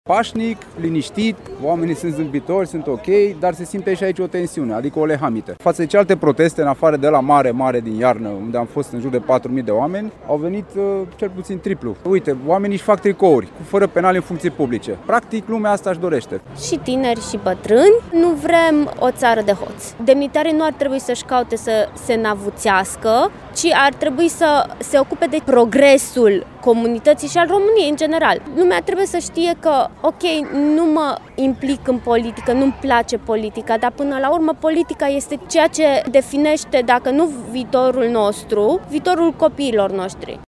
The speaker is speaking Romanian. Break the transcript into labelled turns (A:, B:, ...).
A: pașnic, liniștit, oamenii sunt zâmbitori, sunt ok, dar se simte și aici o tensiune, adică o lehamită. Față de celelalte proteste, în afară de la mare din iarnă, unde am fost în jur de 4.000 de oameni, au venit cel puțin triplu. Uite, oamenii își fac tricouri, fără penal în funcții publice. Practic, lumea asta își dorește.
B: Și tineri și bătrâni, nu vrem o țară de hoți. Demnitarii nu ar trebui să-și caute să se navuțească, ci ar trebui să se ocupe de progresul comunității și al României în general. Lumea trebuie să știe că, ok, nu mă implic în politică, nu-mi place politica, dar până la urmă politica este ceea ce definește, dacă nu viitorul nostru, viitorul copiilor noștri.